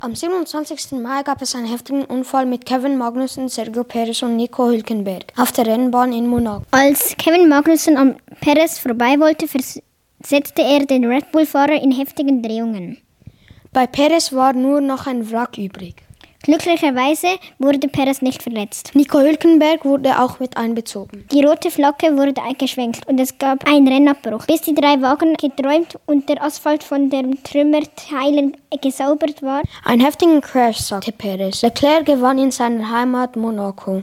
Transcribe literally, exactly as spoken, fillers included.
Am siebenundzwanzigsten Mai gab es einen heftigen Unfall mit Kevin Magnussen, Sergio Perez und Nico Hülkenberg auf der Rennbahn in Monaco. Als Kevin Magnussen am Perez vorbei wollte, versetzte er den Red Bull-Fahrer in heftigen Drehungen. Bei Perez war nur noch ein Wrack übrig. Glücklicherweise wurde Perez nicht verletzt. Nico Hülkenberg wurde auch mit einbezogen. Die rote Flagge wurde eingeschwenkt und es gab einen Rennabbruch, bis die drei Wagen geträumt und der Asphalt von den Trümmerteilen gesaubert war. Einen heftigen Crash, sagte Perez. Leclerc gewann in seiner Heimat Monaco.